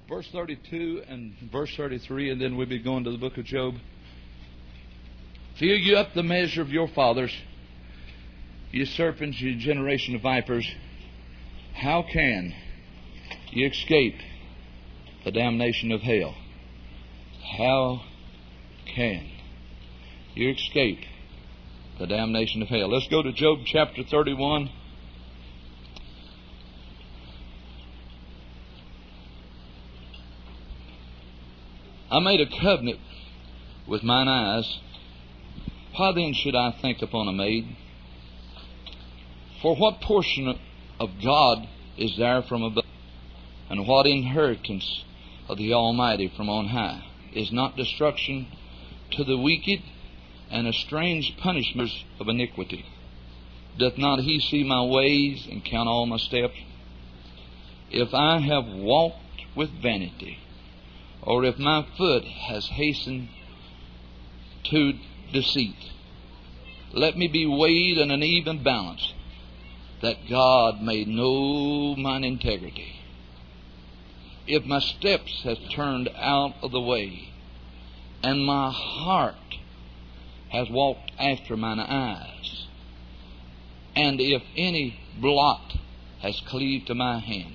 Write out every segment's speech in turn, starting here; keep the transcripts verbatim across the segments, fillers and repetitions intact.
verse thirty-two and verse thirty-three, and then we'll be going to the book of Job. Fill you up the measure of your fathers, ye serpents, ye generation of vipers. How can you escape the damnation of hell? How can you escape the damnation of hell? Let's go to Job chapter thirty-one. I made a covenant with mine eyes. Why then should I think upon a maid? For what portion of God is there from above? And what inheritance of the Almighty from on high? Is not destruction to the wicked, and a strange punishment of iniquity? Doth not He see my ways, and count all my steps? If I have walked with vanity, or if my foot has hastened to deceit, let me be weighed in an even balance, that God may know mine integrity. If my steps have turned out of the way, and my heart has walked after mine eyes, and if any blot has cleaved to my hand,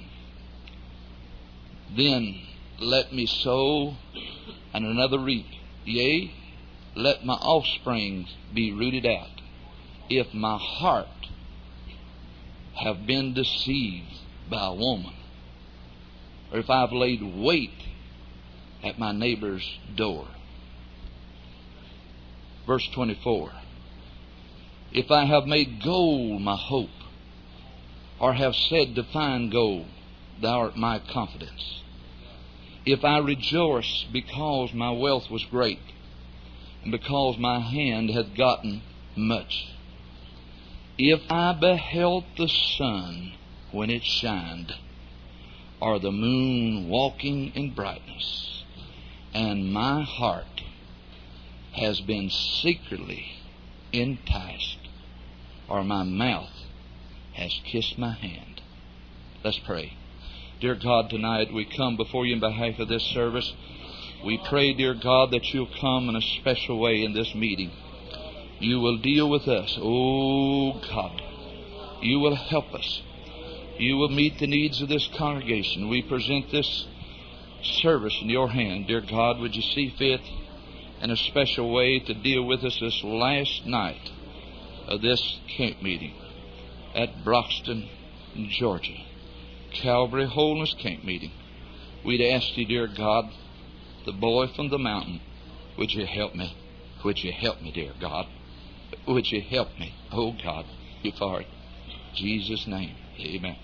then let me sow and another reap. Yea, let my offspring be rooted out. If my heart have been deceived by a woman, or if I've laid wait at my neighbor's door. Verse twenty-four. If I have made gold my hope, or have said to find gold, thou art my confidence. If I rejoice because my wealth was great, and because my hand hath gotten much. If I beheld the sun when it shined, or the moon walking in brightness, and my heart has been secretly enticed, or my mouth has kissed my hand. Let's pray. Dear God, tonight we come before you in behalf of this service. We pray, dear God, that you'll come in a special way in this meeting. You will deal with us. Oh, God. You will help us. You will meet the needs of this congregation. We present this service in your hand. Dear God, would you see fit in a special way to deal with us this last night of this camp meeting at Broxton, Georgia. Calvary Holiness Camp meeting. We'd ask you, dear God, the boy from the mountain, would you help me? Would you help me, dear God? Would you help me? Oh, God, you for it. In Jesus' name, amen.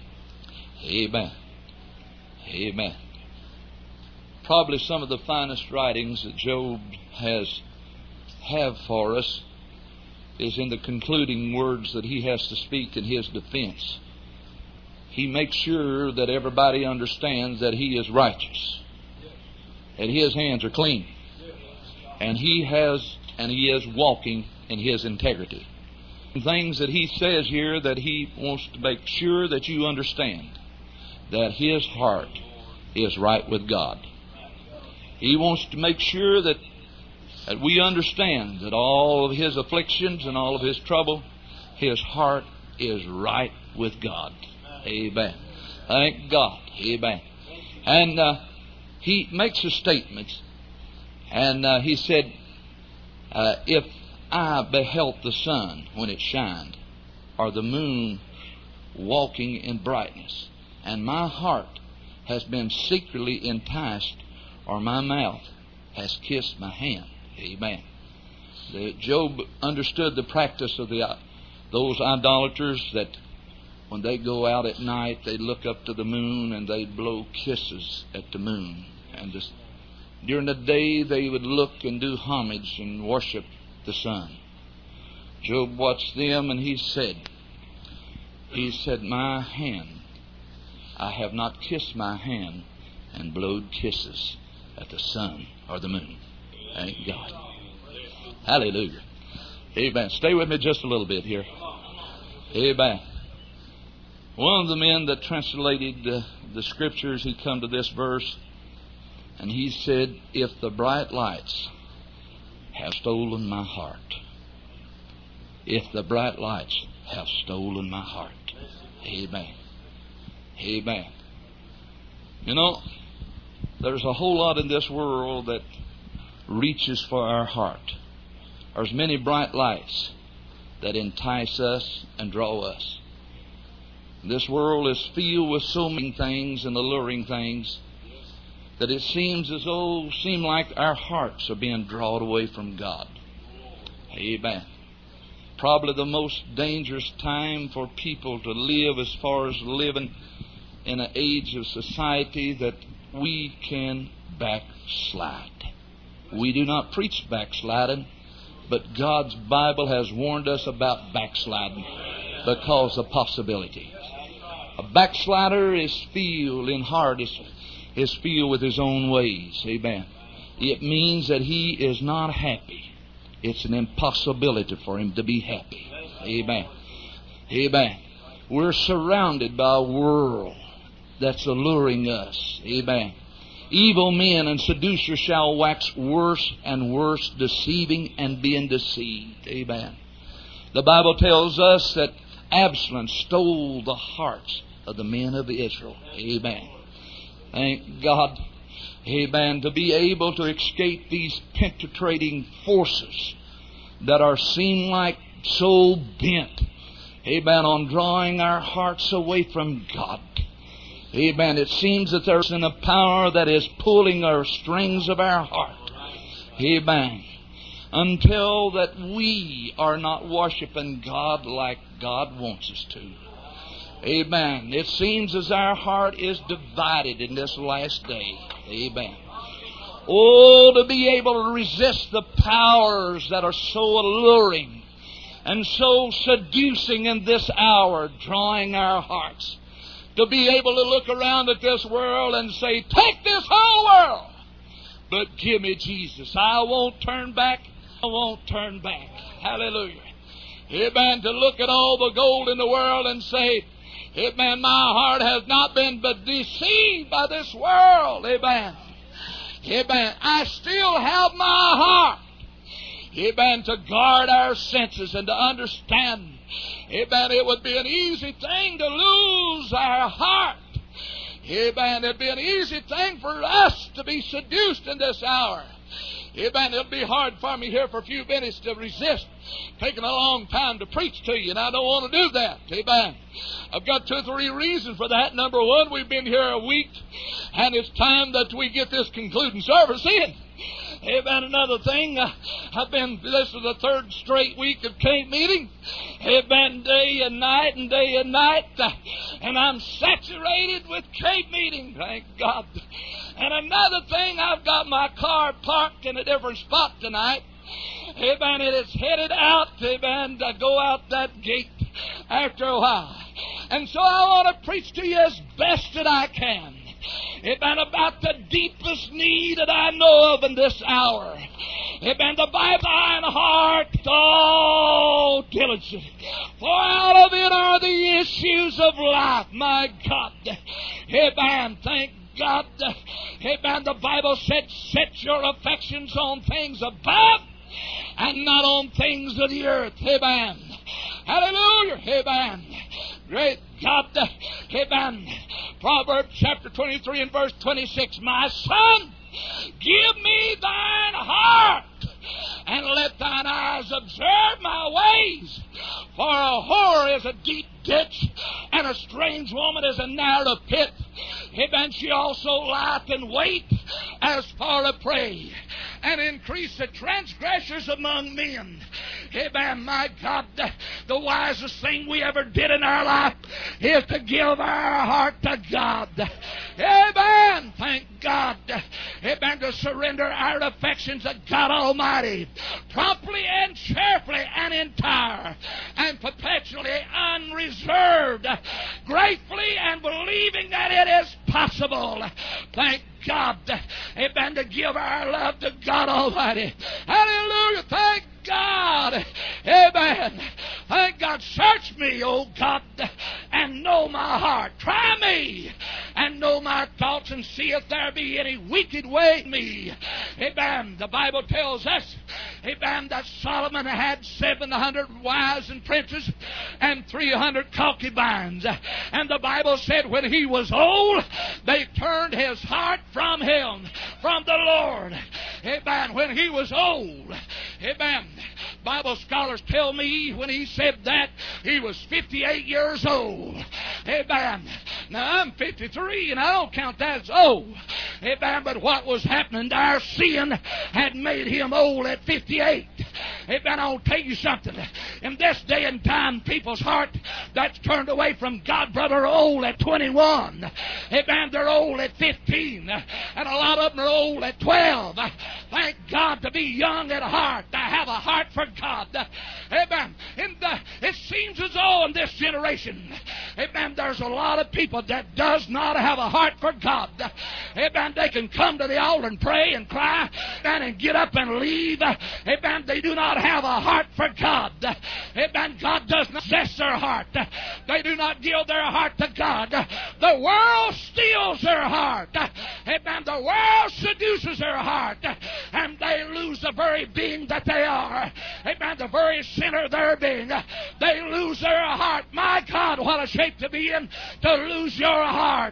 Amen. Amen. Probably some of the finest writings that Job has have for us is in the concluding words that he has to speak in his defense. He makes sure that everybody understands that he is righteous, that his hands are clean, and he has and he is walking in his integrity. Things that he says here that he wants to make sure that you understand that his heart is right with God. He wants to make sure that, that we understand that all of his afflictions and all of his trouble, his heart is right with God. Amen. Thank God. Amen. And uh, he makes a statement, and uh, he said, uh, if I beheld the sun when it shined, or the moon walking in brightness, and my heart has been secretly enticed, or my mouth has kissed my hand. Amen. The, Job understood the practice of the uh, those idolaters that when they go out at night, they look up to the moon and they blow kisses at the moon. And this, during the day, they would look and do homage and worship the sun. Job watched them, and he said, he said, my hand, I have not kissed my hand and blowed kisses at the sun or the moon. Thank God. Hallelujah. Amen. Stay with me just a little bit here. Amen. One of the men that translated the, the Scriptures, he come to this verse, and he said, if the bright lights have stolen my heart, if the bright lights have stolen my heart. Amen. Amen. You know, there's a whole lot in this world that reaches for our heart. There's many bright lights that entice us and draw us. This world is filled with so many things and alluring things that it seems as though, seem like our hearts are being drawn away from God. Amen. Probably the most dangerous time for people to live as far as living in an age of society that we can backslide. We do not preach backsliding, but God's Bible has warned us about backsliding because of possibility. A backslider is filled in heart, is, is filled with his own ways. Amen. It means that he is not happy. It's an impossibility for him to be happy. Amen. Amen. We're surrounded by a world that's alluring us. Amen. Evil men and seducers shall wax worse and worse, deceiving and being deceived. Amen. The Bible tells us that Absalom stole the hearts of the men of Israel. Amen. Thank God. Amen. To be able to escape these penetrating forces that are seen like so bent, amen, on drawing our hearts away from God. Amen. It seems that there's a power that is pulling our strings of our heart. Amen. Until that we are not worshiping God like God wants us to. Amen. It seems as our heart is divided in this last day. Amen. Oh, to be able to resist the powers that are so alluring and so seducing in this hour, drawing our hearts. To be able to look around at this world and say, take this whole world, but give me Jesus. I won't turn back. I won't turn back. Hallelujah. Amen. To look at all the gold in the world and say, amen, my heart has not been but deceived by this world. Amen. Amen. I still have my heart. Amen. To guard our senses and to understand. Amen. It would be an easy thing to lose our heart. Amen. It'd be an easy thing for us to be seduced in this hour. Amen. It'll be hard for me here for a few minutes to resist taking a long time to preach to you, and I don't want to do that. Amen. I've got two or three reasons for that. Number one, we've been here a week, and it's time that we get this concluding service in. Amen. Another thing, uh, I've been, this is the third straight week of camp meeting. Amen. Day and night and day and night. Uh, and I'm saturated with camp meeting. Thank God. And another thing, I've got my car parked in a different spot tonight. Amen. It is headed out. Amen. To go out that gate after a while. And so I want to preach to you as best that I can. Amen. About the deepest need that I know of in this hour. Amen. The Bible, thine heart, all diligent. For out of it are the issues of life. My God. Amen. Thank God. Amen. The Bible said, set your affections on things above and not on things of the earth. Amen. Hallelujah. Amen. Great God. Amen. Proverbs chapter twenty-three and verse twenty-six. My son, give me thine heart, and let thine eyes observe my ways. For a whore is a deep ditch, and a strange woman is a narrow pit. Amen. She also lieth in wait as for a prey, and increase the transgressors among men. Amen. My God, the wisest thing we ever did in our life is to give our heart to God. Amen. Thank God. Amen. To surrender our affections to God Almighty, promptly and cheerfully and entire, and perpetually unreserved, gratefully and believing that it is possible. Thank God. Amen. To give our love to God Almighty. Hallelujah. Thank God. Amen. Thank God, search me, O God, and know my heart. Try me and know my thoughts, and see if there be any wicked way in me. Amen. The Bible tells us, amen, that Solomon had seven hundred wives and princes and three hundred concubines. And the Bible said when he was old, they turned his heart from him, from the Lord. Amen. When he was old. Amen. Bible scholars tell me when he said that, he was fifty-eight years old. Amen. Now, I'm fifty-three, and I don't count that as old. Amen. But what was happening? Our sin had made him old at fifty-eight. Amen. I'll tell you something. In this day and time, people's heart that's turned away from God, brother, are old at twenty-one. Amen. They're old at fifteen. And a lot of them are old at twelve. Thank God to be young at heart, to have a heart for God. Amen. In the, it seems as though in this generation, amen, there's a lot of people that does not have a heart for God. Amen. They can come to the altar and pray and cry, amen, and get up and leave. Amen. They do not have a heart for God. Amen. God does not possess their heart. They do not give their heart to God. The world steals their heart. Amen. The world seduces their heart, and they lose the very being that they are. Amen. The very center of their being. They lose their heart. My God, what a shape to be in, to lose your heart.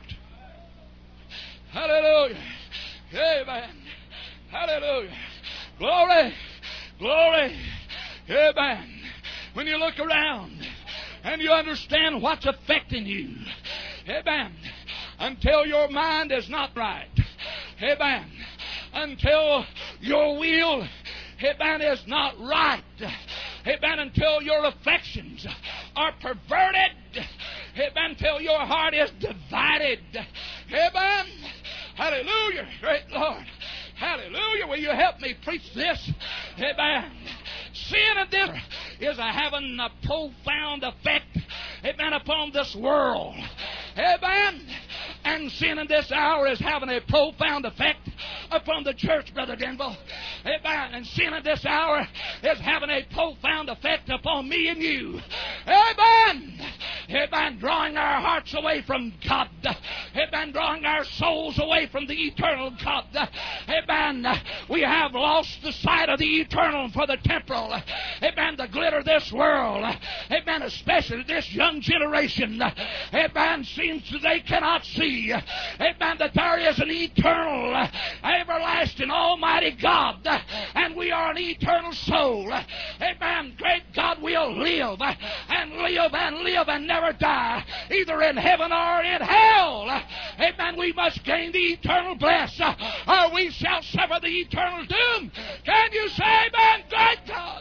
Hallelujah. Amen. Hallelujah. Glory. Glory. Amen. When you look around and you understand what's affecting you, amen, until your mind is not right, amen, until your will, amen, is not right, amen, until your affections are perverted, amen, until your heart is divided, amen. Hallelujah. Great Lord. Hallelujah. Will you help me preach this? Amen. Sin of this is a having a profound effect, amen, upon this world. Amen. And sin in this hour is having a profound effect upon the church, Brother Denville. Amen. And sin in this hour is having a profound effect upon me and you. Amen. Amen. Drawing our hearts away from God. Amen. Drawing our souls away from the eternal God. Amen. We have lost the sight of the eternal for the temporal. Amen. The glitter of this world. Amen. Especially this young generation. Amen. Seems that they cannot see. Amen. That there is an eternal, everlasting, almighty God. And we are an eternal soul. Amen. Great God, we'll live and live and live and never die, either in heaven or in hell. Amen. We must gain the eternal bliss, or we shall suffer the eternal doom. Can you say amen? Great God.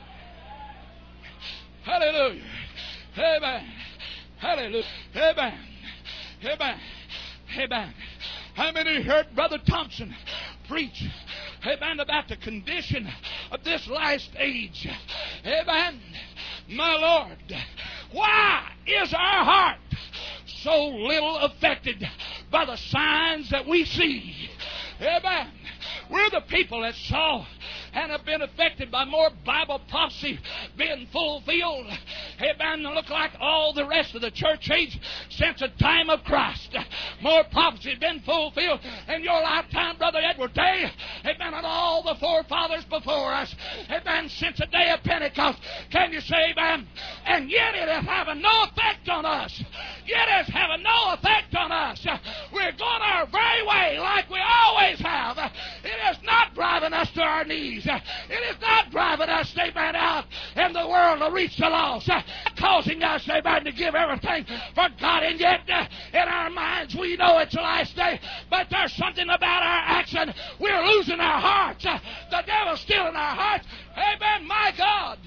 Hallelujah. Amen. Hallelujah. Amen. Amen. Amen. How many heard Brother Thompson preach, amen, about the condition of this last age? Amen. My Lord, why is our heart so little affected by the signs that we see? Amen. We're the people that saw and have been affected by more Bible prophecy being fulfilled. Amen. Look like all the rest of the church age since the time of Christ. More prophecy has been fulfilled in your lifetime, Brother Edward Day. Amen. And all the forefathers before us. Amen. Since the day of Pentecost. Can you say amen? And yet it is having no effect on us. Yet it's having no effect on us. We're going our very way like we always have. It is not driving us to our knees. It is not driving us, amen, out in the world to reach the lost. Causing us, amen, to give everything for God. And yet, in our minds, we know it's the last day. But there's something about our action. We're losing our hearts. The devil's stealing our hearts. Amen, my God.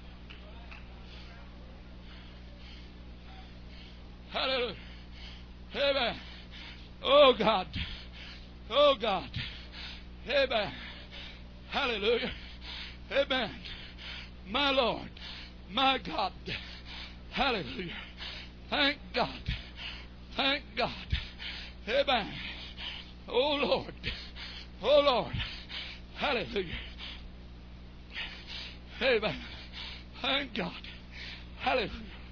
Hallelujah. Amen. Oh, God. Oh, God. Amen. Hallelujah. Amen. My Lord. My God. Hallelujah. Thank God. Thank God. Amen. Oh, Lord. Oh, Lord. Hallelujah. Amen. Thank God. Hallelujah.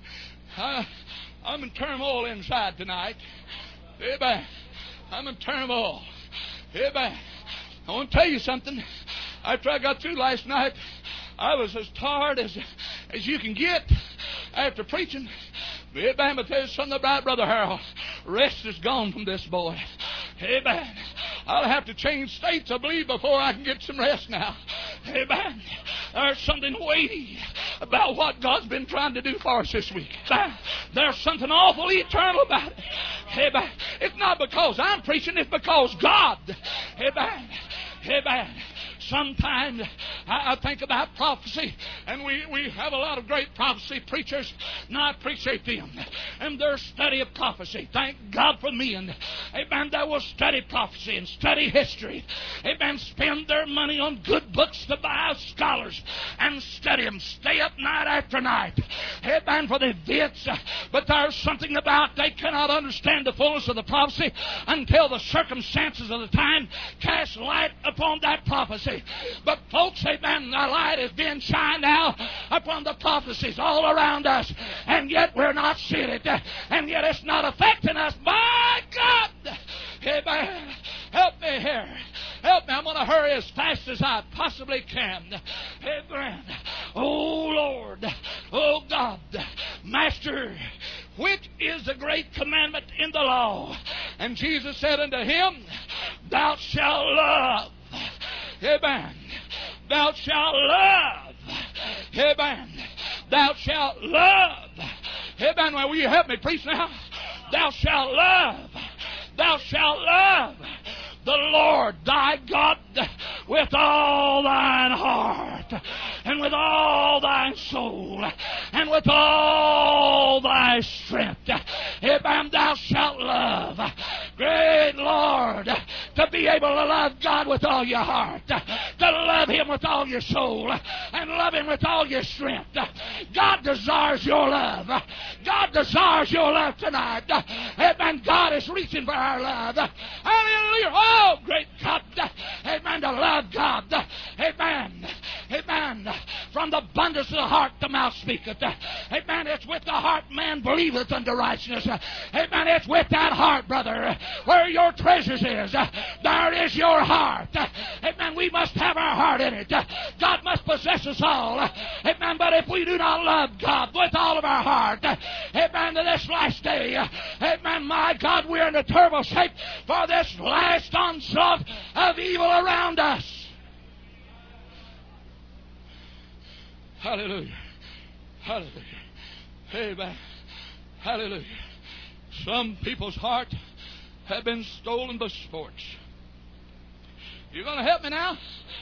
I, I'm in turmoil inside tonight. Amen. I'm in turmoil. Amen. I want to tell you something. After I got through last night, I was as tired as as you can get after preaching. Amen. But there's something about Brother Harold. Rest is gone from this boy. Amen. I'll have to change states, I believe, before I can get some rest now. Amen. There's something weighty about what God's been trying to do for us this week. There's something awful eternal about it. Amen. It's not because I'm preaching, it's because God. Amen. Amen. Sometimes I, I think about prophecy, and we, we have a lot of great prophecy preachers, and I appreciate them and their study of prophecy. Thank God for men, amen, that will study prophecy and study history. Amen. Spend their money on good books to buy scholars and study them. Stay up night after night. Amen. For the events. But there's something about they cannot understand the fullness of the prophecy until the circumstances of the time cast light upon that prophecy. But folks, amen, the light is being shined now upon the prophecies all around us, and yet we're not seeing it, and yet it's not affecting us. My God! Amen. Help me here. Help me. I'm going to hurry as fast as I possibly can. Amen. Oh, Lord. Oh, God. Master, which is the great commandment in the law? And Jesus said unto him, Thou shalt love. Amen. Thou shalt love. Amen. Thou shalt love. Amen. Well, will you help me preach now? Thou shalt love. Thou shalt love the Lord thy God with all thine heart, and with all thy soul, and with all thy strength. Amen. Thou shalt love. Great Lord, to be able to love God with all your heart, to love Him with all your soul, and love Him with all your strength. God desires your love. God desires your love tonight. Amen. God is reaching for our love. Hallelujah. Oh, great God. Amen. To love God. Amen. Amen. From the abundance of the heart the mouth speaketh. Amen. It's with the heart man believeth unto righteousness. Amen. It's with that heart, brother, where your treasures is. There is your heart. Amen. We must have our heart in it. God must possess us all. Amen. But if we do not love God with all of our heart, amen, to this last day, amen, my God, we're in a terrible shape for this last onslaught of evil around us. Hallelujah. Hallelujah. Amen. Hallelujah. Some people's heart have been stolen by sports. You going to help me now?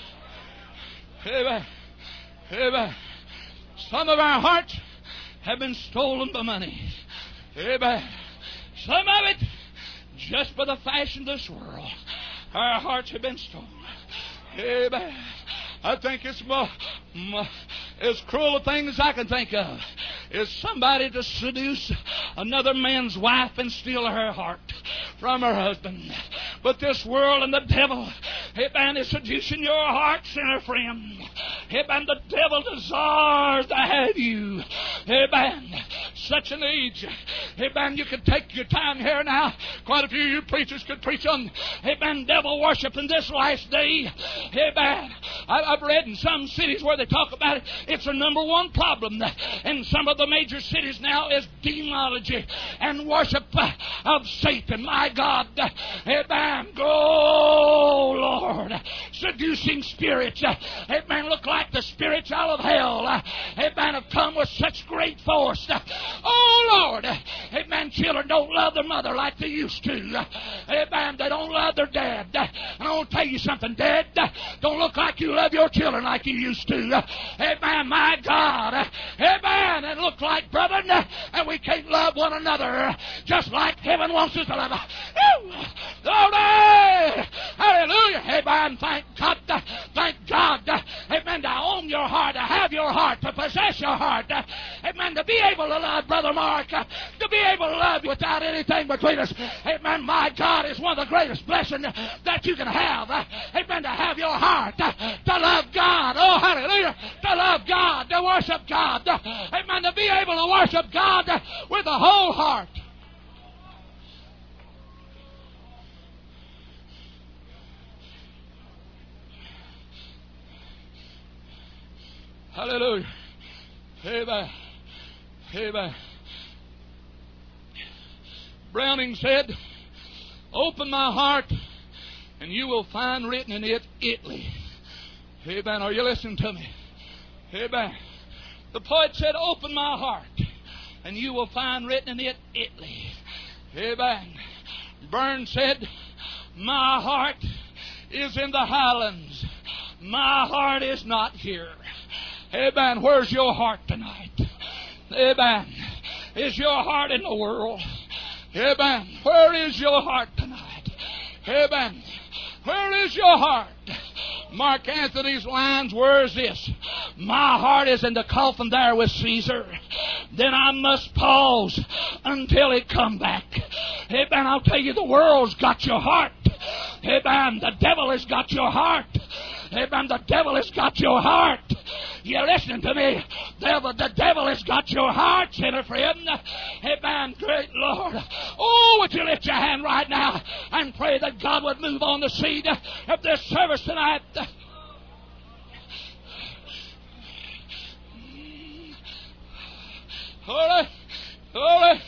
Amen. Amen. Some of our hearts have been stolen by money. Amen. Some of it just by the fashion of this world. Our hearts have been stolen. Amen. I think it's more, more, as cruel a thing as I can think of is somebody to seduce another man's wife and steal her heart from her husband. But this world and the devil, amen, is seducing your heart, sinner friend. Amen, the devil desires to have you. Amen. Such an age. Amen, you could take your time here now. Quite a few of you preachers could preach on, amen, devil worship in this last day. Amen. I've read in some cities where they talk about it. It's the number one problem in some of the major cities now is demonology and worship of Satan. My God. Amen. Oh, Lord. Seducing spirits. Amen. Look like the spirits out of hell. Amen. Have come with such great force. Oh, Lord. Amen. Children don't love their mother like they used to. Amen. They don't love their dad. And I want to tell you something. Dad, don't look like you love your children like you used to. Amen. My God. Amen. And look like brethren, and we can't love one another just like heaven wants us to love. Glory! Hallelujah! Amen. Thank God. Thank God. Amen. To own your heart, to have your heart, to possess your heart. Amen. To be able to love Brother Mark, to be able to love without anything between us. Amen. My God is one of the greatest blessing that you can have. Amen. To have your heart to love God. Oh, hallelujah. To love God. To worship God. Amen. To be able to worship God with the whole heart. Hallelujah. Amen. Amen. Browning said, open my heart and you will find written in it Italy. Amen. Are you listening to me? Amen. The poet said, open my heart and you will find written in it Italy. Amen. Burns said, my heart is in the highlands. My heart is not here. Amen. Where's your heart tonight? Amen. Is your heart in the world? Amen. Where is your heart tonight? Amen. Where is your heart? Mark Antony's lines, where is this? My heart is in the coffin there with Caesar. Then I must pause until it come back. Amen. I'll tell you, the world's got your heart. Amen. The devil has got your heart. Amen. The devil has got your heart. You're listening to me. Devil, the devil has got your heart, sinner friend. Amen. Great Lord. Oh, would you lift your hand right now and pray that God would move on the seed of this service tonight. Holy, holy.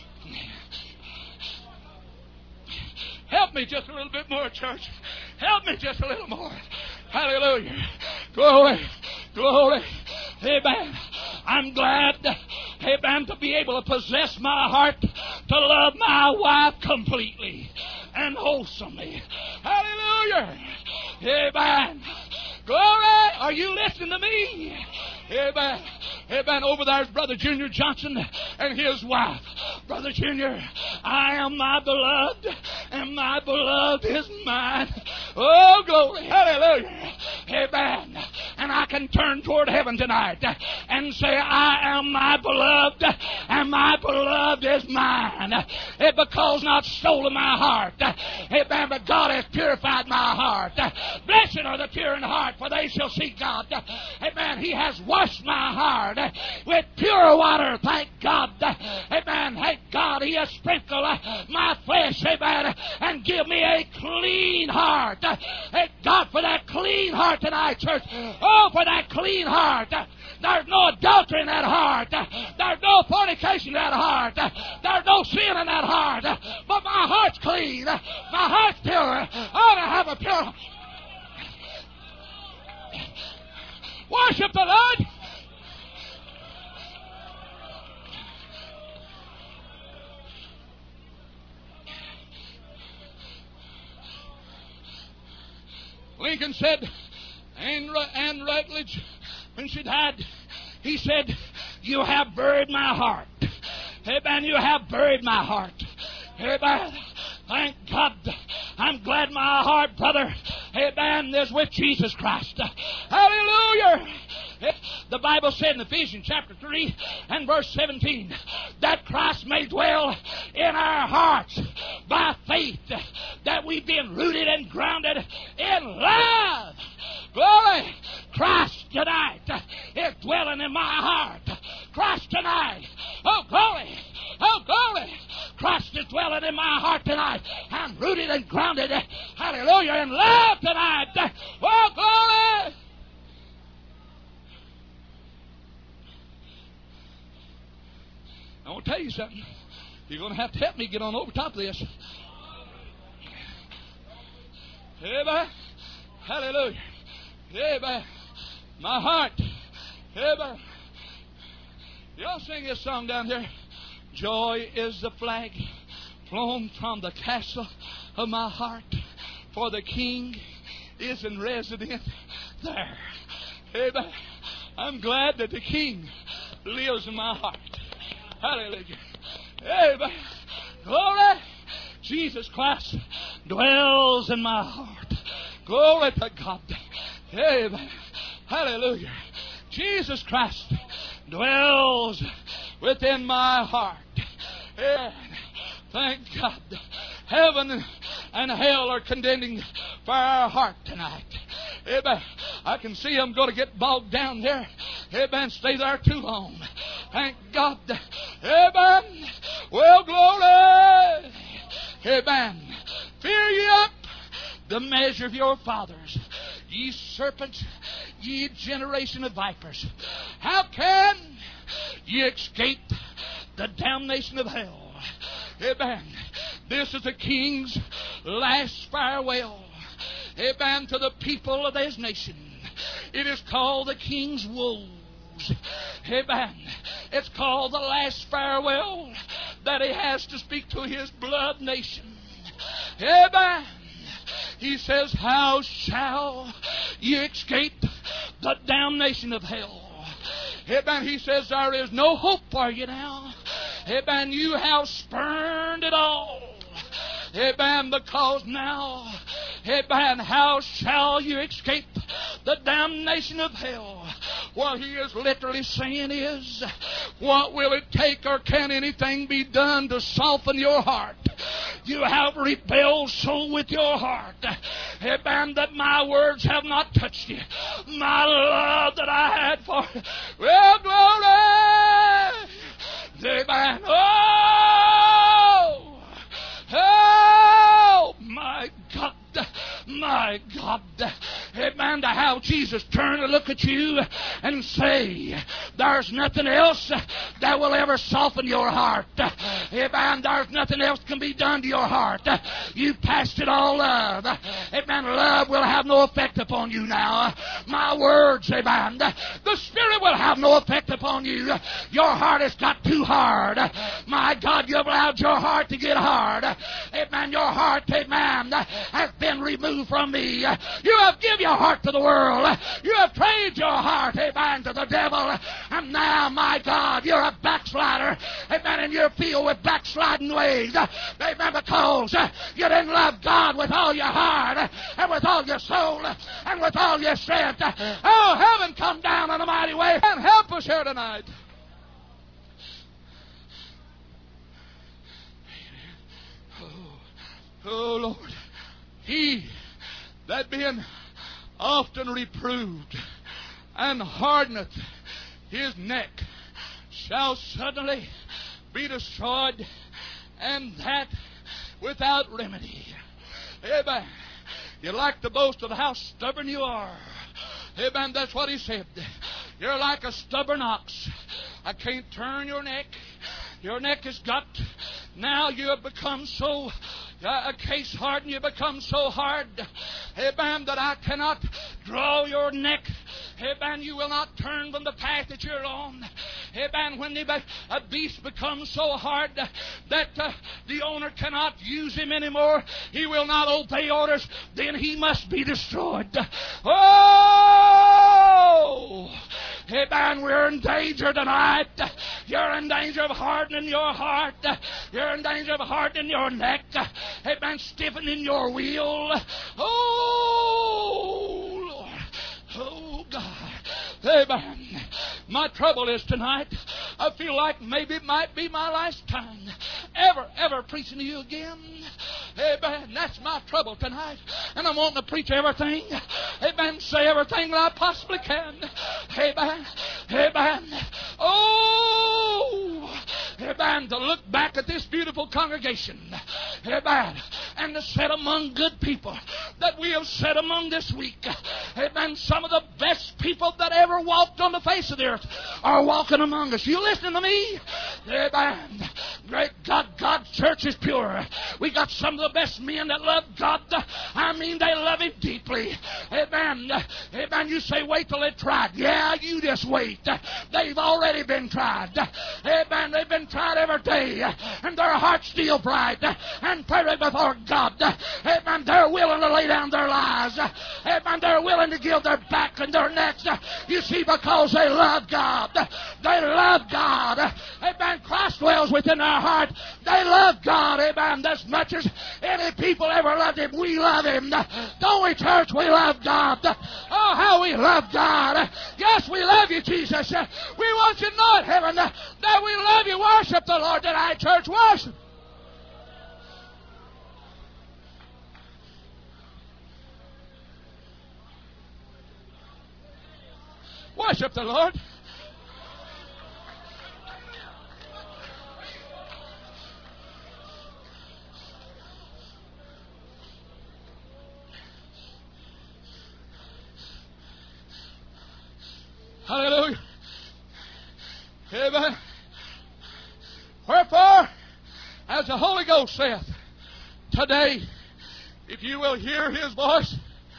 Help me just a little bit more, church. Help me just a little more. Hallelujah. Glory. Glory. Amen. I'm glad, amen, to be able to possess my heart, to love my wife completely and wholesomely. Hallelujah. Amen. Glory. Are you listening to me? Amen. Amen. Over there's Brother Junior Johnson and his wife. Brother Junior, I am my beloved, and my beloved is mine. Oh, glory. Hallelujah. Amen. And I can turn toward heaven tonight and say, I am my beloved, and my beloved is mine. It because not stolen my heart. Amen. But God has purified my heart. Blessed are the pure in heart, for they shall see God. Amen. He has washed my heart with pure water. Thank God. Amen. Thank God. He has sprinkled my flesh. Amen. And give me a clean heart. Thank God for that clean heart tonight, church. Oh, for that clean heart. There's no adultery in that heart. There's no fornication in that heart. There's no sin in that heart. But my heart's clean. My heart's pure. I ought to have a pure. Worship the Lord. Lincoln said, Anne, Anne Rutledge, when she died, he said, you have buried my heart. Amen. You have buried my heart. Amen. Thank God. I'm glad my heart, brother, amen, is with Jesus Christ. Hallelujah. The Bible said in Ephesians chapter three and verse seventeen that Christ may dwell in our hearts by faith, that we've been rooted and grounded in love. Glory. Christ tonight is dwelling in my heart. Christ tonight. Oh, glory. Oh, glory. Christ is dwelling in my heart tonight. I'm rooted and grounded, hallelujah, in love tonight. Oh, glory. I want to tell you something. You're going to have to help me get on over top of this. Amen. Hallelujah. Amen. My heart. Amen. Y'all sing this song down here. Joy is the flag flown from the castle of my heart, for the King is in residence there. Amen. I'm glad that the King lives in my heart. Hallelujah. Amen. Glory. Jesus Christ dwells in my heart. Glory to God. Amen. Hallelujah. Jesus Christ dwells within my heart. Amen. Thank God. Heaven and hell are contending for our heart tonight. Amen. I can see I'm going to get bogged down there. Amen. Stay there too long. Thank God. Amen. Well, glory. Amen. Fear ye up the measure of your fathers, ye serpents, ye generation of vipers. How can ye escape the damnation of hell? Amen. This is the King's last farewell. Amen. To the people of his nation. It is called the King's woes. Amen. It's called the last farewell that he has to speak to his blood nation. Amen. He says, how shall ye escape the damnation of hell? Amen. He says, there is no hope for you now. Amen. You have spurned it all. Amen. Because now, amen, how shall you escape the damnation of hell? What he is literally saying is, what will it take, or can anything be done to soften your heart? You have rebelled so with your heart, amen, that my words have not touched you. My love that I had for you. Well, glory. Amen. Oh! Oh! My God. My God. Amen. To have Jesus turn and look at you and say, there's nothing else that will ever soften your heart. Amen. There's nothing else can be done to your heart. You passed it all love. Amen. Love will have no effect upon you now. My words, amen. The Spirit will have no effect upon you. Your heart has got too hard. My God, you've allowed your heart to get hard. Amen. Your heart, amen, has been removed from me. You have given your heart to the world. You have traded your heart, amen, to the devil. And now, my God, you're a backslider. Amen. And you're filled with backsliding ways. Amen. Because you didn't love God with all your heart and with all your soul and with all your strength. Oh, heaven come down in a mighty way and help us here tonight. Oh, oh Lord. He that being often reproved and hardeneth his neck shall suddenly be destroyed, and that without remedy. Amen. You like to boast of how stubborn you are. Amen. That's what he said. You're like a stubborn ox. I can't turn your neck. Your neck has got, now you have become so Uh, a case hardened, you become so hard, amen, that I cannot draw your neck. Amen. You will not turn from the path that you're on. Amen. When the, a beast becomes so hard that uh, the owner cannot use him anymore, he will not obey orders, then he must be destroyed. Oh! Amen. We're in danger tonight. You're in danger of hardening your heart. You're in danger of hardening your neck. Amen. Stiffening your will. Oh, Lord. Oh, God. Amen. My trouble is tonight, I feel like maybe it might be my last time ever, ever preaching to you again. Amen. That's my trouble tonight. And I'm wanting to preach everything. Amen. Say everything that I possibly can. Amen. Amen. Oh! Amen. To look back at this beautiful congregation. Amen. And to sit among good people that we have sat among this week. Amen. Some of the best people that ever walked on the face of the earth are walking among us. You listening to me? Amen. Great God, God's church is pure. We got some of the best men that love God. I mean, they love Him deeply. Amen. Amen. You say, wait till they're tried. Yeah, you just wait. They've already been tried. Amen. They've been tried every day. And their heart's still bright and perfect before God. Amen. They're willing to lay down their lives. Amen. They're willing to give their back and their necks. You see, because they love God. They love God. Amen. Christ dwells within our heart. They love God. Amen. As much as any people ever loved Him, we love Him. Don't we, church? We love God. Oh, how we love God. Yes, we love you, Jesus. We want you to know it, heaven, that we love you. Worship the Lord tonight, church. Worship. Worship the Lord. Hallelujah. Amen. Wherefore, as the Holy Ghost saith, today, if you will hear His voice,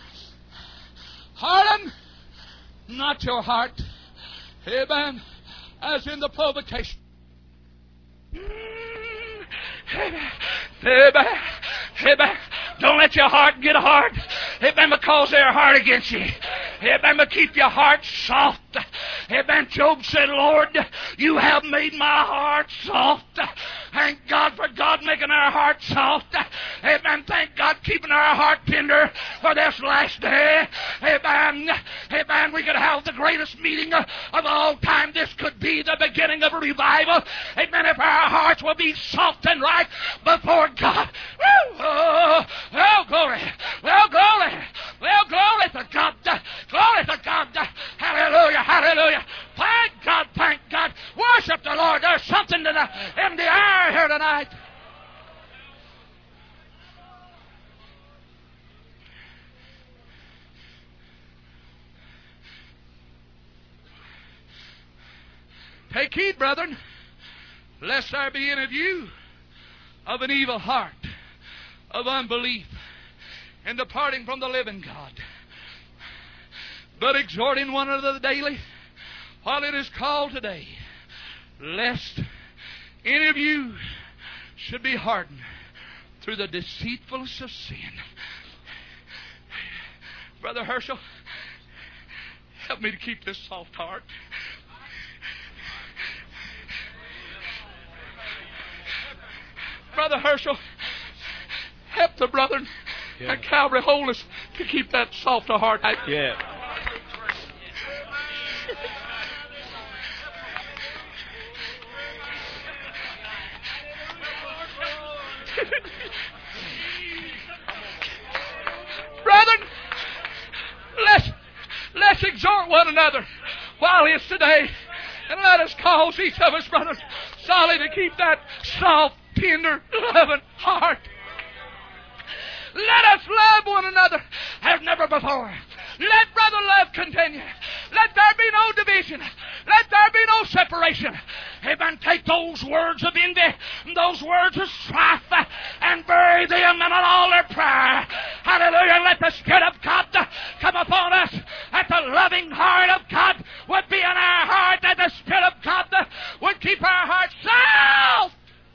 harden not your heart. Amen. As in the provocation. Amen. Amen. Amen. Don't let your heart get hard. Amen. Because they're hard against you. Amen. But keep your heart soft. Amen. Job said, Lord, you have made my heart soft. Thank God for God making our heart soft. Amen. Thank God keeping our heart tender for this last day. Amen. Amen. We could have the greatest meeting of all time. This could be the beginning of a revival. Amen. If our hearts will be soft and right before God. Woo! Oh, well, glory. Well, glory. Well, glory to God. Glory to God. Hallelujah. Hallelujah. Thank God. Thank God. Worship the Lord. There's something in the, in the air here tonight. Take heed, brethren, lest there be in of you of an evil heart, of unbelief, and departing from the living God. But exhorting one another daily, while it is called today, lest any of you should be hardened through the deceitfulness of sin. Brother Herschel, help me to keep this soft heart. Brother Herschel, help the brethren yeah. at Calvary Holiness to keep that softer heart. Yeah. Brethren, let's, let's exhort one another while it's today. And let us cause each of us, brothers, solely to keep that soft, tender, loving heart. Let us love one another as never before. Let brother love continue. Let there be no division. Let there be no separation. Amen. Take those words of envy, those words of strife, and bury them in an altar prayer. Hallelujah. Let the Spirit of God come upon us. That the loving heart of God would be in our heart. That the Spirit of God would keep our hearts soft.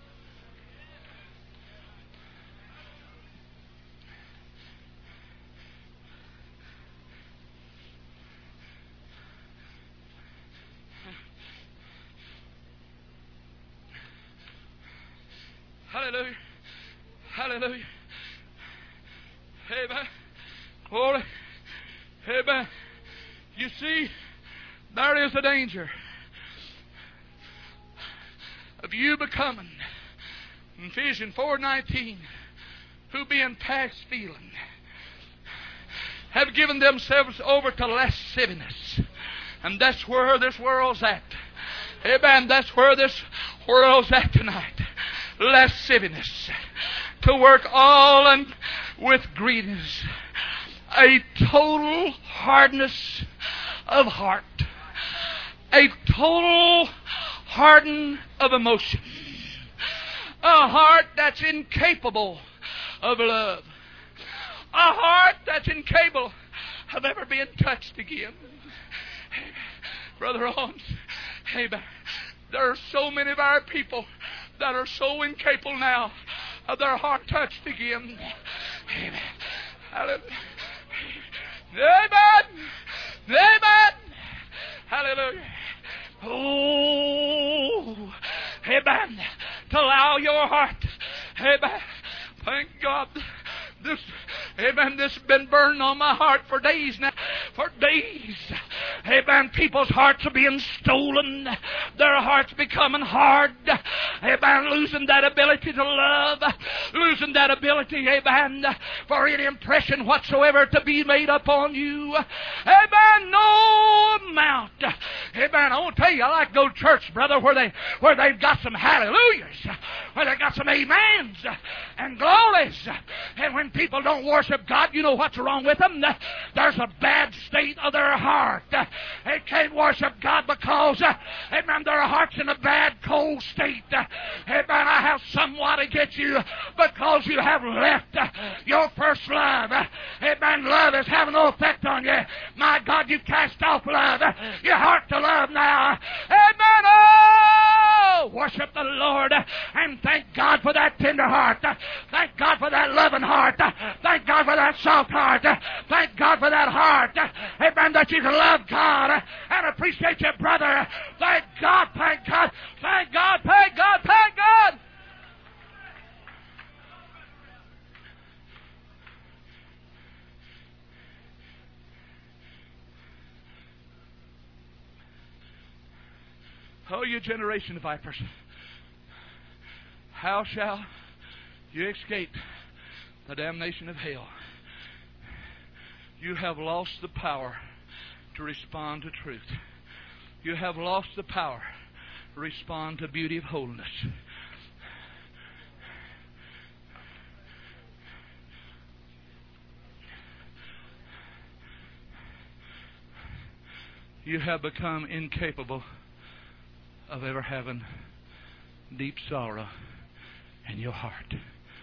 Hallelujah. Hallelujah. Amen. Glory. Amen. You see, there is a danger of you becoming, in Ephesians four nineteen, who being past feeling, have given themselves over to lasciviousness. And that's where this world's at. Amen. That's where this world's at tonight. Lasciviousness, to work all and with greediness, a total hardness of heart, a total harden of emotion, a heart that's incapable of love, a heart that's incapable of ever being touched again. Brother Owens, amen. There are so many of our people that are so incapable now of their heart touched again. Amen. Hallelujah. Amen. Amen. Hallelujah. Oh, amen. To allow your heart, amen. Thank God. This, amen, this has been burning on my heart for days now. For days. Amen. People's hearts are being stolen. Their hearts becoming hard. Amen. Losing that ability to love. Losing that ability, amen, for any impression whatsoever to be made upon you. Amen. No amount. Amen. I want to tell you, I like to go to church, brother, where they where they've got some hallelujahs, where they got some amens and glories. And when people don't worship God, you know what's wrong with them? There's a bad state of their heart. They can't worship God because, amen, their heart's in a bad, cold state. Amen. I have somewhat against you because you have left your first love. Amen. Love is having no effect on you. My God, you cast off love. Your heart to love now. Amen. Oh, worship the Lord and thank God for that tender heart. Thank God for that loving heart. Thank God for that soft heart. Thank God for that heart. Amen. That you can love God and appreciate your brother. Thank God. Thank God. Thank God. Thank God. Thank God. Oh, you generation of vipers, how shall you escape the damnation of hell? You have lost the power to respond to truth. You have lost the power to respond to beauty of holiness. You have become incapable of ever having deep sorrow in your heart.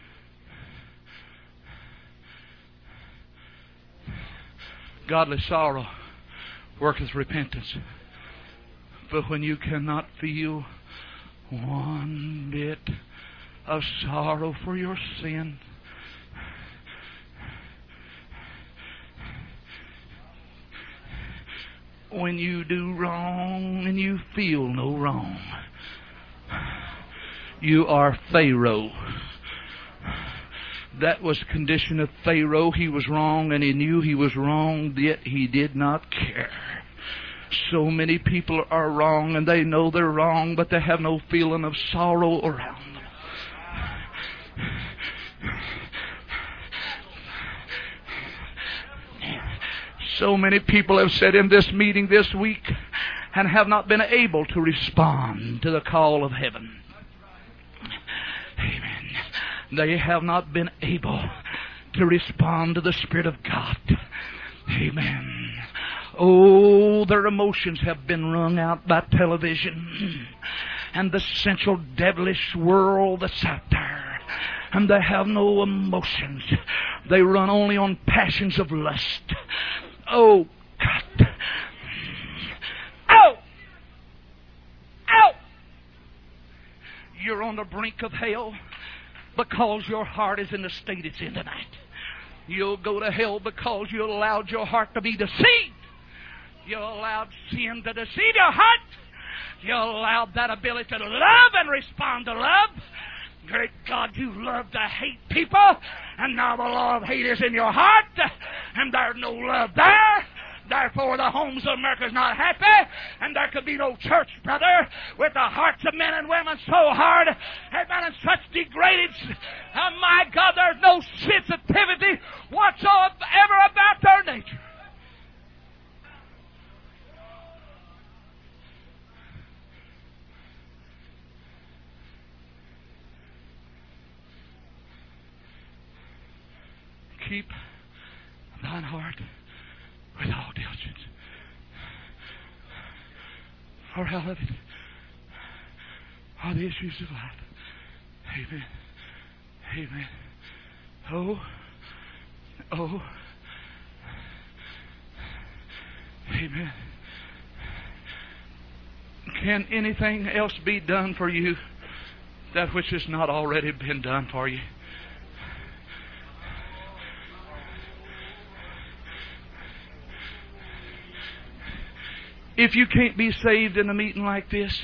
Godly sorrow worketh repentance. But when you cannot feel one bit of sorrow for your sin, when you do wrong and you feel no wrong, you are Pharaoh. That was the condition of Pharaoh. He was wrong and he knew he was wrong, yet he did not care. So many people are wrong and they know they're wrong, but they have no feeling of sorrow around them. So many people have said in this meeting this week and have not been able to respond to the call of heaven. Amen. They have not been able to respond to the Spirit of God. Amen. Oh, their emotions have been wrung out by television and the central devilish world that's out there. And they have no emotions. They run only on passions of lust. Oh, God. Ow! Ow! You're on the brink of hell because your heart is in the state it's in tonight. You'll go to hell because you allowed your heart to be deceived. You allowed sin to deceive your heart. You allowed that ability to love and respond to love. Great God, you love to hate people, and now the law of hate is in your heart, and there's no love there. Therefore, the homes of America is not happy, and there could be no church, brother, with the hearts of men and women so hard, amen, and such degraded. Oh, my God, there's no sensitivity whatsoever about their nature. Keep thine heart with all diligence, for out of it are the issues of life. Amen. Amen. Oh, oh, amen. Can anything else be done for you that which has not already been done for you? If you can't be saved in a meeting like this,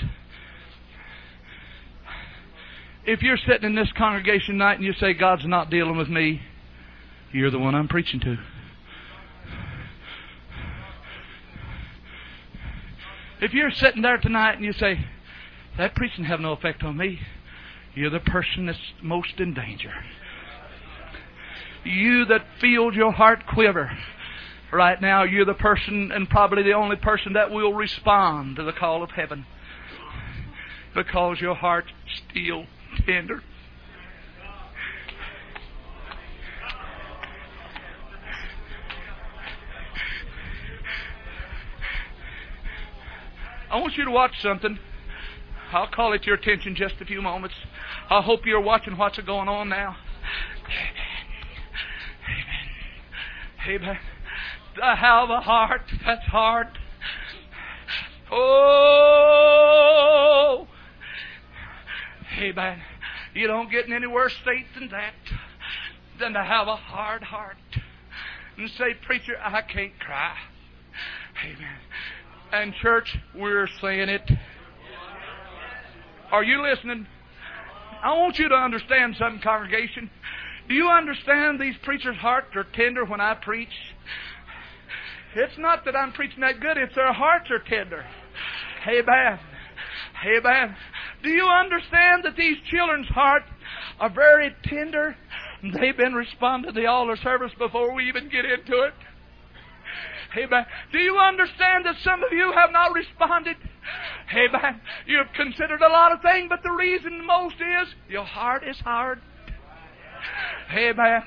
if you're sitting in this congregation tonight and you say, God's not dealing with me, you're the one I'm preaching to. If you're sitting there tonight and you say, that preaching have no effect on me, you're the person that's most in danger. You that feels your heart quiver right now, you're the person, and probably the only person, that will respond to the call of heaven, because your heart's still tender. I want you to watch something. I'll call it to your attention just a few moments. I hope you're watching what's going on now. Amen. Amen. I have a heart that's hard. Oh, amen. You don't get in any worse state than that, than to have a hard heart and say, preacher, I can't cry. Amen. And church, we're saying it. Are you listening? I want you to understand something, congregation. Do you understand these preachers' hearts are tender when I preach? It's not that I'm preaching that good, it's their hearts are tender. Amen. Amen. Do you understand that these children's hearts are very tender? They've been responding to the altar service before we even get into it. Amen. Do you understand that some of you have not responded? Amen. You've considered a lot of things, but the reason most is your heart is hard. Amen.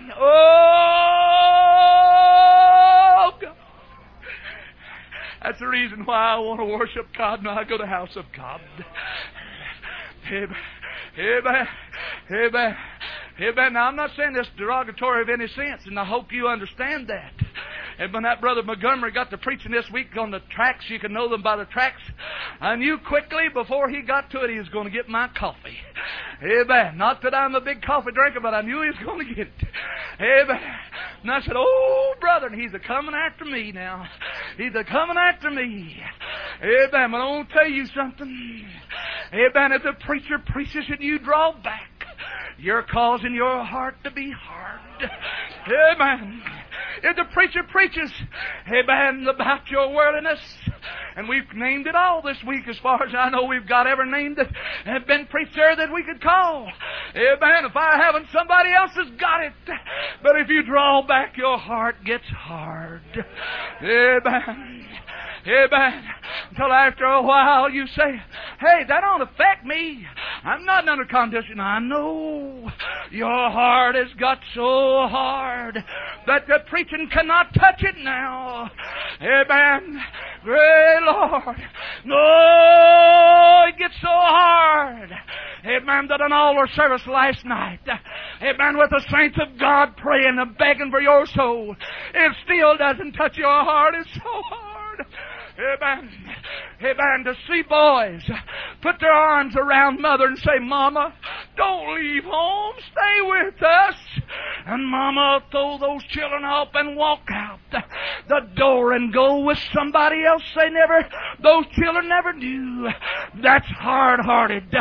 Oh, God. That's the reason why I want to worship God and I go to the house of God. Amen. Amen. Amen. Amen. Now, I'm not saying this derogatory of any sense, and I hope you understand that. And when that brother Montgomery got to preaching this week on the tracks, you can know them by the tracks, I knew quickly before he got to it he was going to get my coffee. Amen. Not that I'm a big coffee drinker, but I knew he was going to get it. Amen. And I said, oh, brother, and he's a-coming after me now. He's a-coming after me. Amen. But I want to tell you something. Amen. If the preacher preaches and you draw back, you're causing your heart to be hard. Amen. If the preacher preaches, amen, about your worldliness, and we've named it all this week as far as I know, we've got every name that have been preached there that we could call. Amen. If I haven't, somebody else has got it. But if you draw back, your heart gets hard. Amen. Amen. Until after a while you say, hey, that don't affect me. I'm not under condemnation. I know your heart has got so hard that the preaching cannot touch it now. Amen. Great Lord. No, it gets so hard. Amen. That an altar service last night, amen, with the saints of God praying and begging for your soul, it still doesn't touch your heart. It's so hard. Amen. Amen. To see boys put their arms around mother and say, Mama, don't leave home. Stay with us. And Mama throw those children up and walk out the door and go with somebody else they never, those children never knew. That's hard-hearted.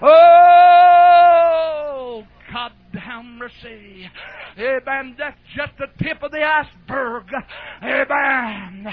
Oh, God have mercy. Amen. That's just the tip of the iceberg. Amen.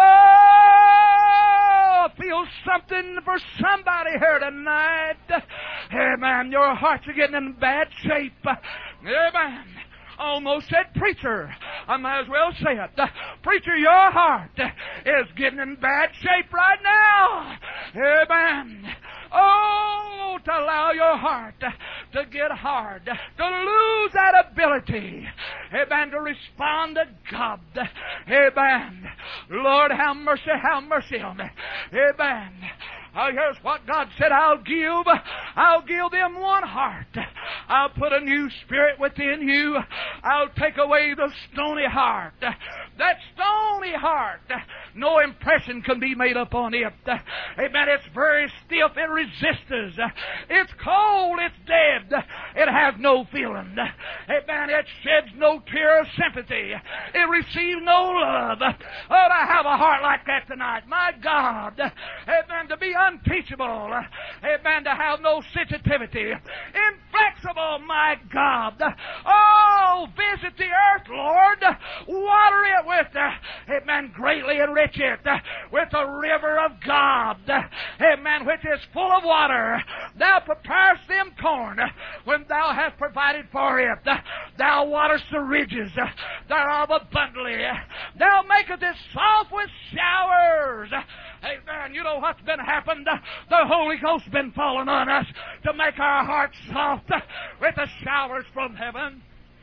Oh, I feel something for somebody here tonight. Amen. Your hearts are getting in bad shape. Amen. Almost said preacher. I might as well say it. Preacher, your heart is getting in bad shape right now. Amen. Oh, to allow your heart to get hard, to lose that ability, amen, to respond to God. Amen. Lord, have mercy, have mercy on me. Amen. Oh, here's what God said, I'll give. I'll give them one heart. I'll put a new spirit within you. I'll take away the stony heart. That stony heart, no impression can be made upon it. Amen. It's very stiff. It resists. It's cold. It's dead. It has no feeling. Amen. It sheds no tear of sympathy. It receives no love. Oh, to have a heart like that tonight. My God. Amen. To be unteachable. Amen. To have no sensitivity. Inflexible, my God. Oh, visit the earth, Lord. Water it with, uh, amen, greatly enrich it with the river of God, amen, which is full of water. Thou preparest them corn when thou hast provided for it. Thou waterest the ridges thereof abundantly. Thou makest it soft with showers. Amen. You know what's been happened? The Holy Ghost's been falling on us to make our hearts soft with the showers from heaven.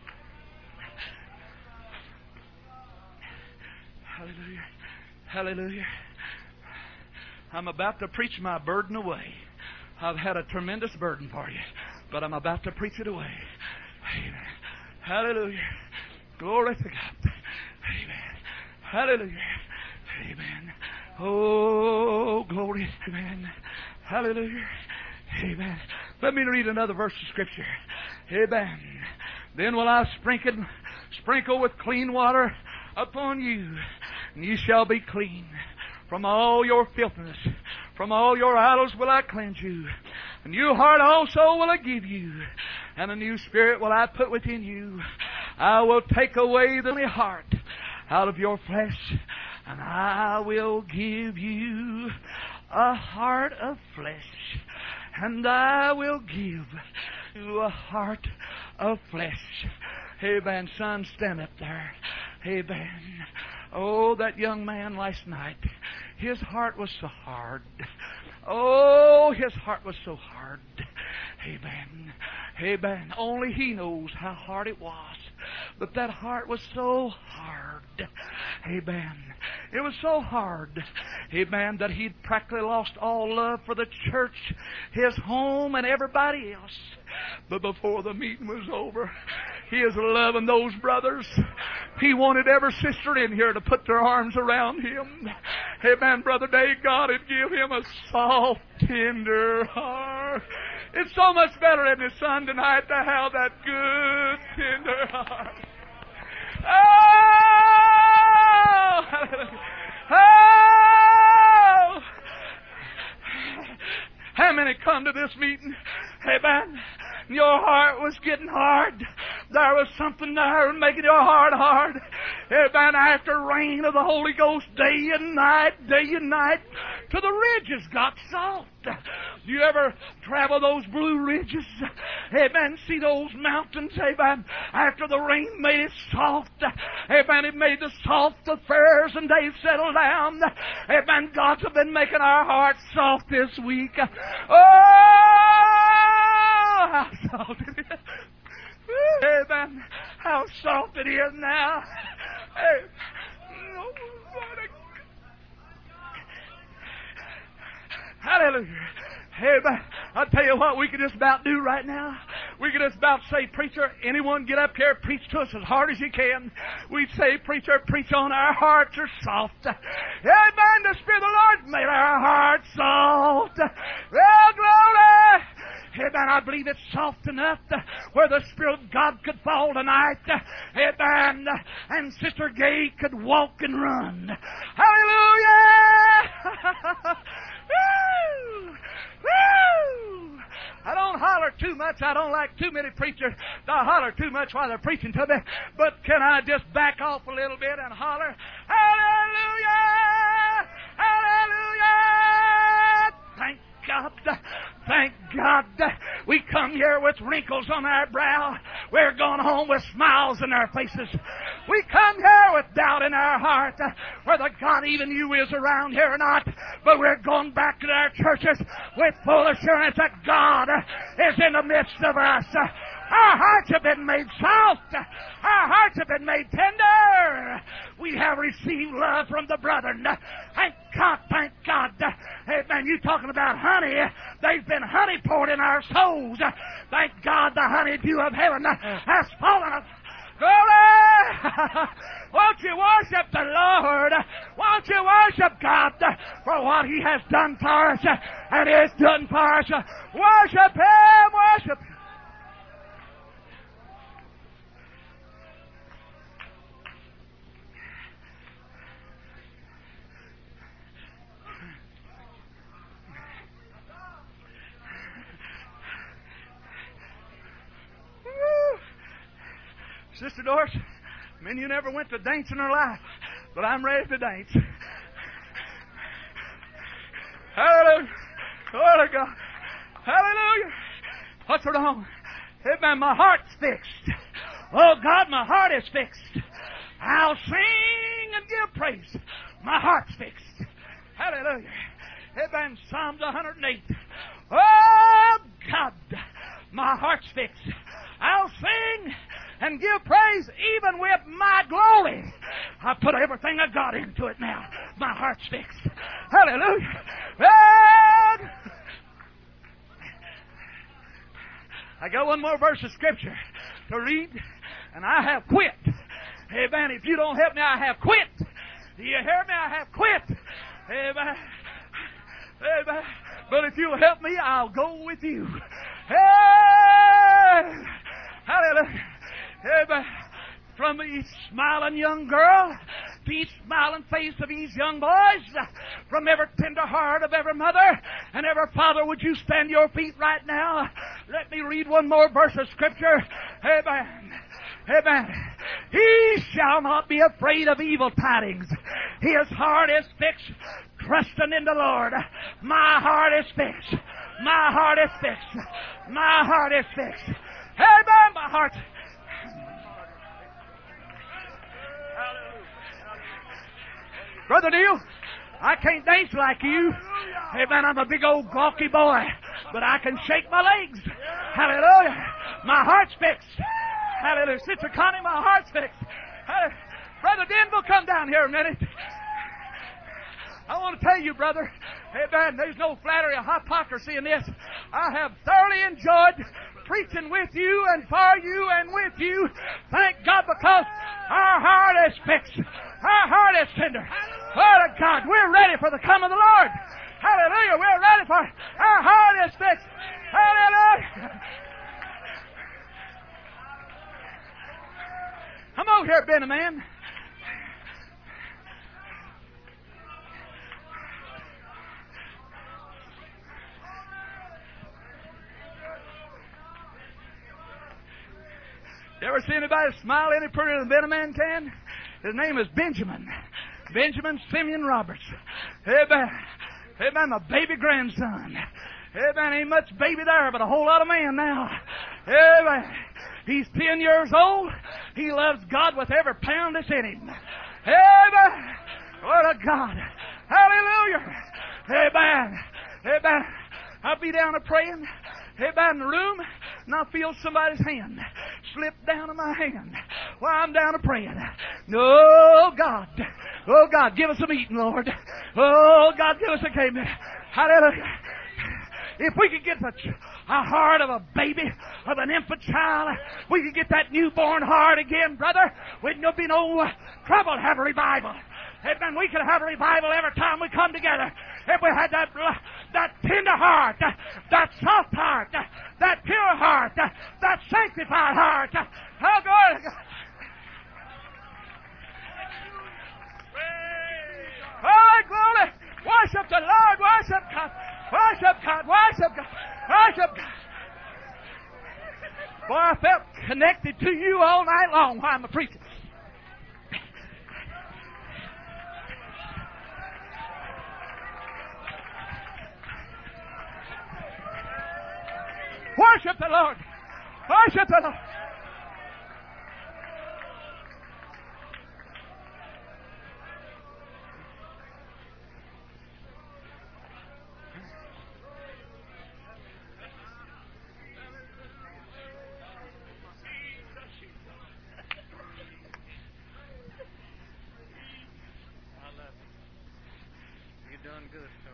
Hallelujah. Hallelujah. I'm about to preach my burden away. I've had a tremendous burden for you, but I'm about to preach it away. Amen. Hallelujah. Glory to God. Amen. Hallelujah. Amen. Oh, glory. Amen. Hallelujah. Amen. Let me read another verse of Scripture. Amen. Then will I sprinkle, sprinkle with clean water upon you, and ye shall be clean. From all your filthiness, from all your idols will I cleanse you. A new heart also will I give you, and a new spirit will I put within you. I will take away the stony heart out of your flesh, and I will give you a heart of flesh, and I will give you a heart of flesh. Amen. Son, stand up there. Amen. Oh, that young man last night, his heart was so hard. Oh, his heart was so hard. Amen. Amen. Only he knows how hard it was. But that heart was so hard. Amen. It was so hard. Amen. That he'd practically lost all love for the church, his home, and everybody else. But before the meeting was over, he is loving those brothers. He wanted every sister in here to put their arms around him. Amen. Brother Dave, God would give him a soft, tender heart. It's so much better in his son tonight to have that good, tender heart. Oh! Oh! How many come to this meeting? Amen. Your heart was getting hard. There was something there making your heart hard. Amen. After rain of the Holy Ghost, day and night, day and night, till the ridges got soft. You ever travel those blue ridges? Amen. See those mountains? Amen. After the rain made it soft. Amen. It made the soft affairs and they settled down. Amen. God's been making our hearts soft this week. Oh! How soft it is. Amen. How soft it is now. Amen. Oh, what a... Hallelujah. Amen. I'll tell you what we could just about do right now. We could just about say, preacher, anyone get up here, preach to us as hard as you can. We'd say, preacher, preach on, our hearts are soft. Amen. The Spirit of the Lord made our hearts soft. Well, glory. Amen. I believe it's soft enough where the Spirit of God could fall tonight. Amen. And Sister Gay could walk and run. Hallelujah. Woo! Woo! I don't holler too much. I don't like too many preachers to holler too much while they're preaching to me. But can I just back off a little bit and holler? Hallelujah! Hallelujah! Thank God. Thank God. We come here with wrinkles on our brow. We're going home with smiles in our faces. We come here with doubt in our heart, whether God even you is around here or not. But we're going back to our churches with full assurance that God is in the midst of us. Our hearts have been made soft. Our hearts have been made tender. We have received love from the brethren. Thank God, thank God. Amen. You talking about honey. There's been honey poured in our souls. Thank God the honeydew of heaven has fallen. Glory! Won't you worship the Lord? Won't you worship God for what He has done for us and is done for us? Worship Him, worship Him. Sister Doris, men, you never went to dance in her life. but I'm ready to dance. Hallelujah. Glory to God. Hallelujah. What's wrong? Amen. My heart's fixed. Oh God, my heart is fixed. I'll sing and give praise. My heart's fixed. Hallelujah. Amen. Psalms one hundred eight. Oh God, my heart's fixed. I'll sing and give praise even with my glory. I put everything I got into it now. My heart's fixed. Hallelujah. And I got one more verse of Scripture to read, and I have quit. Amen. If you don't help me, I have quit. Do you hear me? I have quit. Amen. Amen. But if you'll help me, I'll go with you. Hey! Hallelujah. Amen. From each smiling young girl to each smiling face of these young boys, from every tender heart of every mother and every father, would you stand to your feet right now? Let me read one more verse of Scripture. Amen. Amen. He shall not be afraid of evil tidings. His heart is fixed, trusting in the Lord. My heart is fixed. My heart is fixed. My heart is fixed. Amen. My heart. Brother Neil, I can't dance like you. Amen. I'm a big old gawky boy, but I can shake my legs. Hallelujah. My heart's fixed. Hallelujah. Sister Connie, my heart's fixed. Hallelujah. Brother Denville, come down here a minute. I want to tell you, brother, amen, there's no flattery or hypocrisy in this. I have thoroughly enjoyed preaching with you and for you and with you. Thank God, because our heart is fixed. Our heart is tender. Glory to God. We're ready for the coming of the Lord. Hallelujah. We're ready for it. Our heart is fixed. Hallelujah. Come over here, Benny, man. You ever see anybody smile any prettier than Benny Man can? His name is Benjamin. Benjamin Simeon Roberts. Amen. Amen. My baby grandson. Amen. Ain't much baby there, but a whole lot of man now. Amen. He's ten years old. He loves God with every pound that's in him. Amen. What a God. Hallelujah. Amen. Amen. I'll be down there praying. Amen. In the room, and I feel somebody's hand slip down in my hand while I'm down there praying. Oh, God. Oh, God, give us some eating, Lord. Oh, God, give us a game. Hallelujah. If we could get the a heart of a baby, of an infant child, we could get that newborn heart again, brother, wouldn't there be no trouble to have a revival. Amen. We could have a revival every time we come together. If we had that that tender heart, that, that soft heart, that, that pure heart, that, that sanctified heart. Oh, glory to God. Oh, glory. Worship the Lord. Worship God. Worship God. Worship God. Worship God. Boy, I felt connected to you all night long while I'm preaching. Worship the Lord. Worship the Lord. You're doing good, son.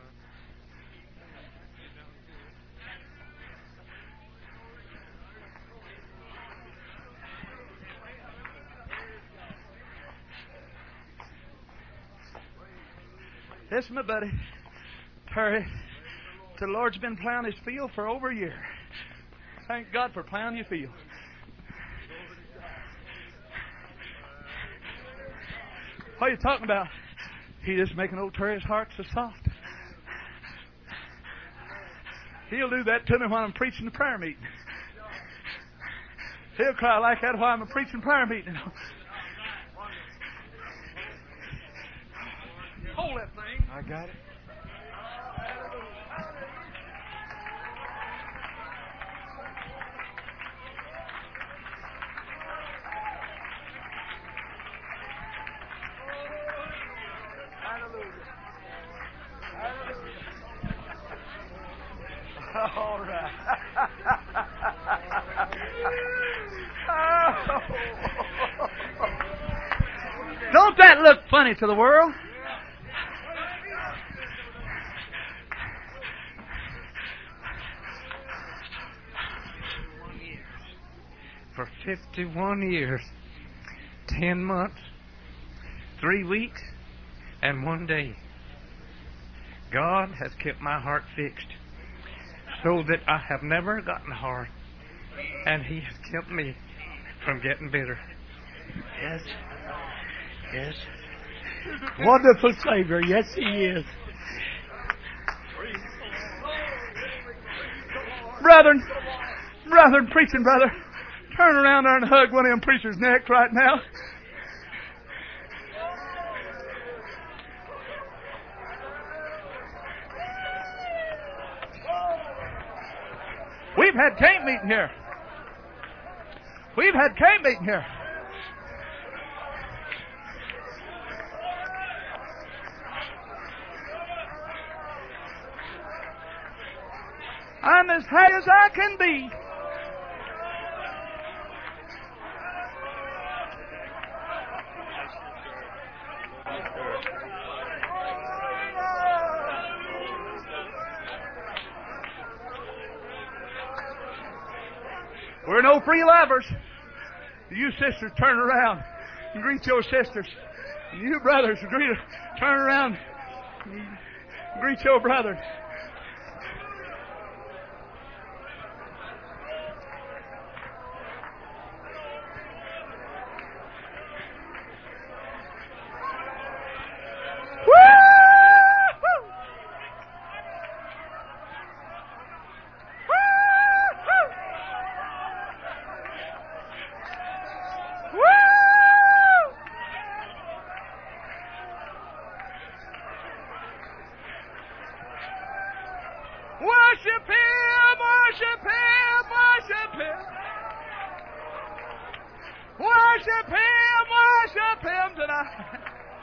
Listen, my buddy, Terry, the Lord's been plowing his field for over a year. Thank God for plowing your field. What are you talking about? He just making old Terry's heart so soft. He'll do that to me when I'm preaching the prayer meeting. He'll cry like that while I'm preaching prayer meeting. I got it. All right. Oh. Don't that look funny to the world? For fifty-one years, ten months, three weeks, and one day, God has kept my heart fixed so that I have never gotten hard, and He has kept me from getting bitter. Yes. Yes. Wonderful Savior. Yes, He is. Brethren, brethren, preaching brother, turn around there and hug one of them preachers' neck right now. We've had camp meeting here. We've had camp meeting here. I'm as high as I can be. We're no free lovers. You sisters, turn around and greet your sisters. And you brothers, greet, turn around and greet your brothers. Worship Him, worship Him, worship Him. Worship Him, worship Him tonight.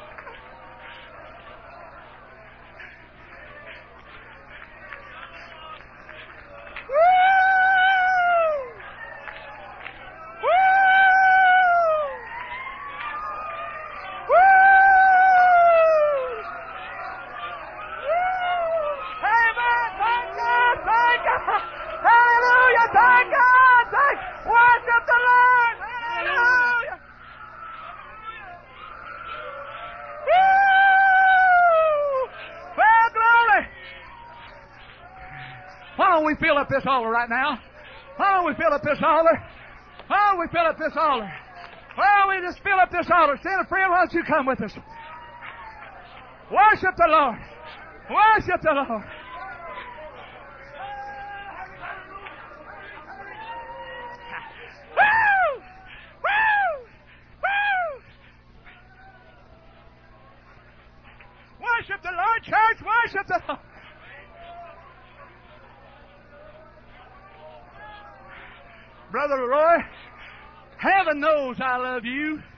Why don't we fill up this altar right now? Why don't we fill up this altar? Why don't we fill up this altar? Why don't we just fill up this altar? Stand up, friend, why don't you come with us? Worship the Lord. Worship the Lord. Woo! Woo! Woo! Worship the Lord, church. Worship the Lord. Brother Roy, heaven knows I love you.